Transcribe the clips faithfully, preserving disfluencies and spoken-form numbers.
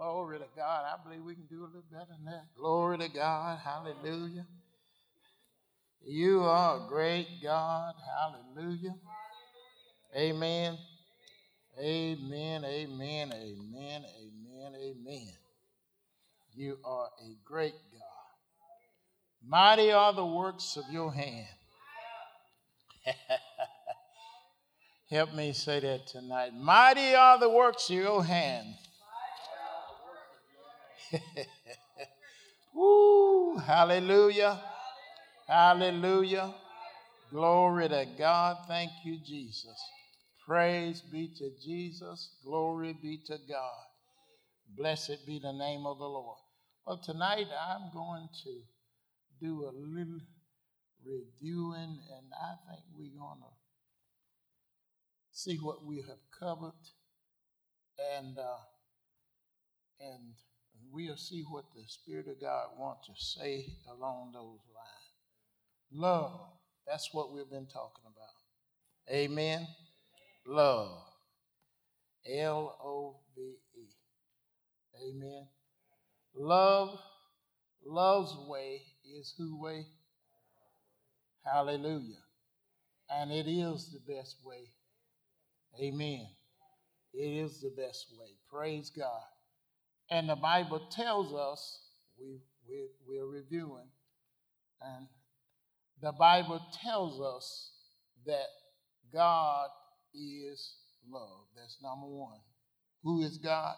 Glory to God. I believe we can do a little better than that. Glory to God. Hallelujah. You are a great God. Hallelujah. Amen. Amen. Amen. Amen. Amen. Amen. You are a great God. Mighty are the works of your hand. Help me say that tonight. Mighty are the works of your hand. Woo, hallelujah. Hallelujah. Glory to God. Thank you, Jesus. Praise be to Jesus. Glory be to God. Blessed be the name of the Lord. Well, tonight I'm going to do a little reviewing, and I think we're going to see what we have covered, and uh, and we'll see what the Spirit of God wants to say along those lines. Love, that's what we've been talking about. Amen. Love. L O V E. Amen. Love, love's way is whose way? Hallelujah. And it is the best way. Amen. It is the best way. Praise God. And the Bible tells us, we, we, we're reviewing, and the Bible tells us that God is love. That's number one. Who is God?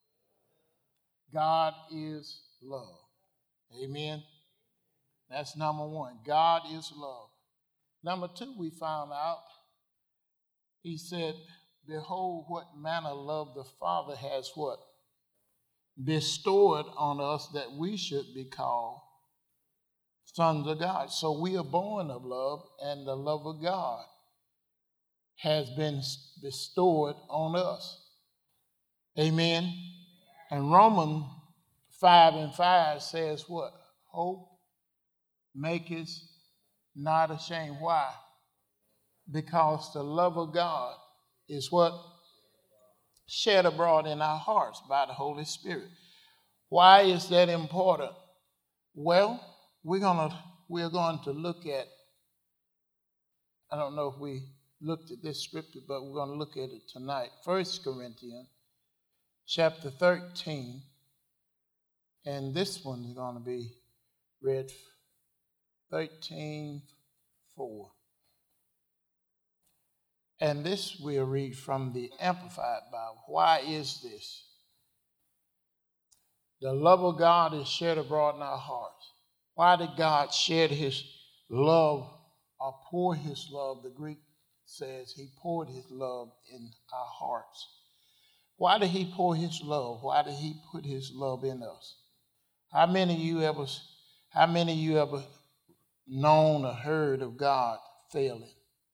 God is love. Amen. That's number one. God is love. Number two, we found out, he said, behold, what manner of love the Father has what? Bestowed on us that we should be called sons of God. So we are born of love, and the love of God has been bestowed on us. Amen. And Romans five and five says what? Hope maketh not ashamed. Why? Because the love of God is what? Shed abroad in our hearts by the Holy Spirit. Why is that important? Well, we're gonna we're going to look at, I don't know if we looked at this scripture, but we're going to look at it tonight. First Corinthians chapter thirteen, and this one is going to be read thirteen four. And this we'll read from the Amplified Bible. Why is this? The love of God is shed abroad in our hearts. Why did God shed his love or pour his love? The Greek says he poured his love in our hearts. Why did he pour his love? Why did he put his love in us? How many of you ever, how many of you ever known or heard of God failing?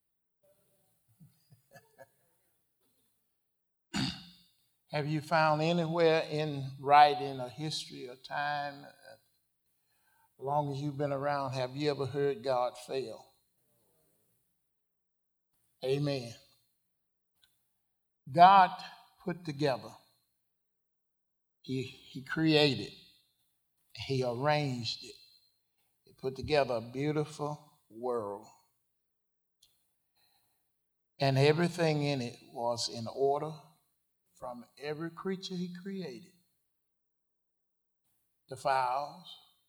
Have you found anywhere in writing or history or time, as long as you've been around, have you ever heard God fail? Amen. God put together, he, he created, he arranged it. He put together a beautiful world. And everything in it was in order from every creature he created. The fowls,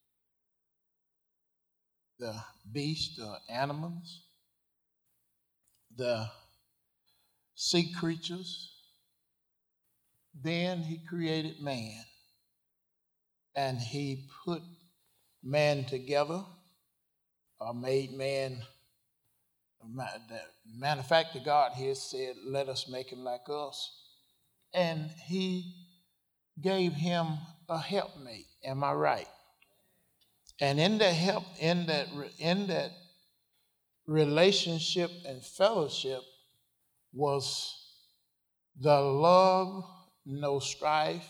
the beasts, the animals, the sea creatures. Then he created man, and he put man together, or made man. The manufacturer God here said, let us make him like us. And he gave him a helpmate. Am I right? And in that help, in that in that relationship and fellowship was the love, no strife,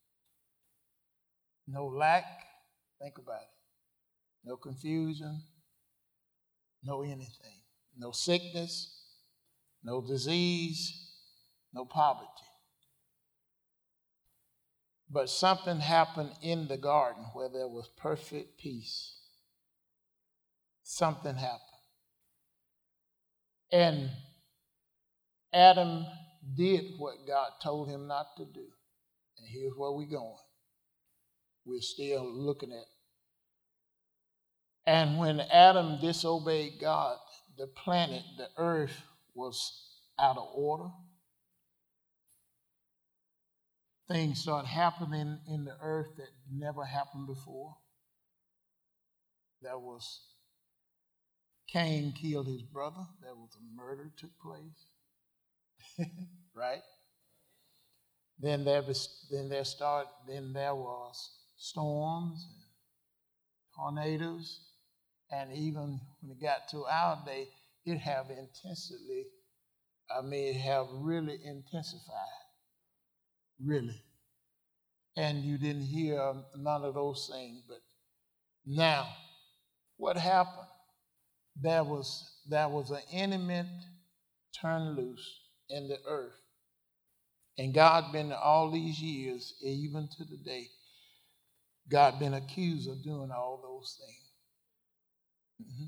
no lack. Think about it. No confusion, no anything. No sickness, no disease, no poverty. But something happened in the garden where there was perfect peace. Something happened. And Adam did what God told him not to do. And here's where we're going. We're still looking at. And when Adam disobeyed God, the planet, the earth, was out of order. Things started happening in the earth that never happened before. There was Cain killed his brother. There was a murder took place. Right? Then there was then there start then there was storms and tornadoes, and even when it got to our day, it have intensely, I mean, it have really intensified. Really. And you didn't hear none of those things. But now, what happened? There was there was an enemy turned loose in the earth. And God been all these years, even to the day, God been accused of doing all those things. Mm-hmm.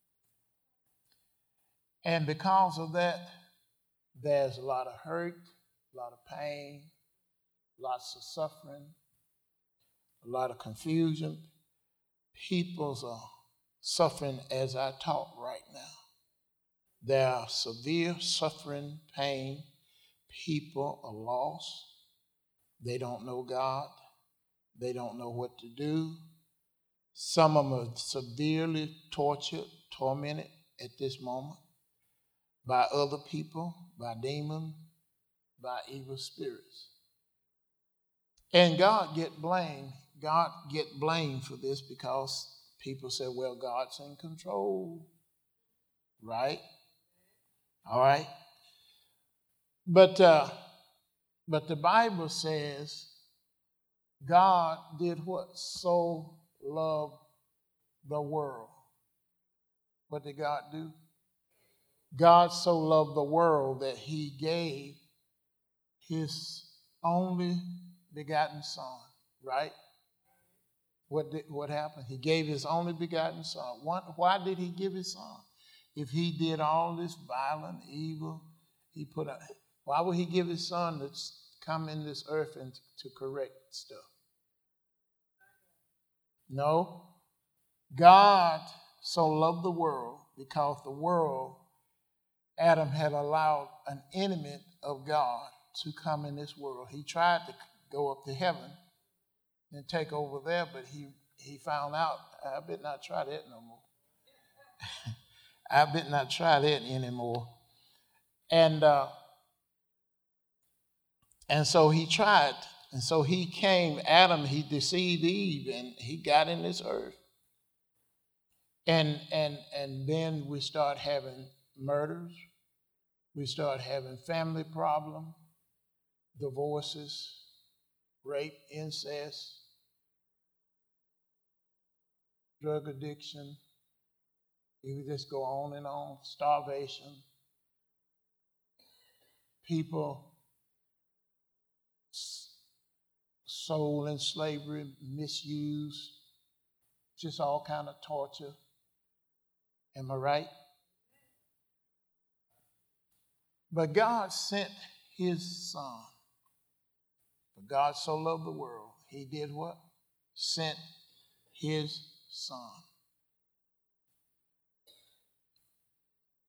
And because of that, there's a lot of hurt, a lot of pain, lots of suffering, a lot of confusion. People's are suffering as I talk right now. There are severe suffering, pain. People are lost. They don't know God. They don't know what to do. Some of them are severely tortured, tormented at this moment by other people, by demons, by evil spirits. And God get blamed. God get blamed for this because people say, well, God's in control. Right? All right? But uh, but the Bible says God did what? So loved the world. What did God do? God so loved the world that he gave his only begotten son, right? What did, what happened? He gave his only begotten son. Why, why did he give his son? If he did all this violent, evil, he put a, why would he give his son to come in this earth and to correct stuff? No. God so loved the world because the world, Adam had allowed an enemy of God to come in this world. He tried to go up to heaven and take over there, but he, he found out, I better not try that no more. I better not try that anymore. And uh, and so he tried. And so he came, Adam, he deceived Eve, and he got in this earth. And and and then we start having murders. We start having family problems, divorces, rape, incest, drug addiction. You could just go on and on. Starvation. People sold in slavery, misuse, just all kind of torture. Am I right? But God sent his son. For God so loved the world, he did what? Sent his son.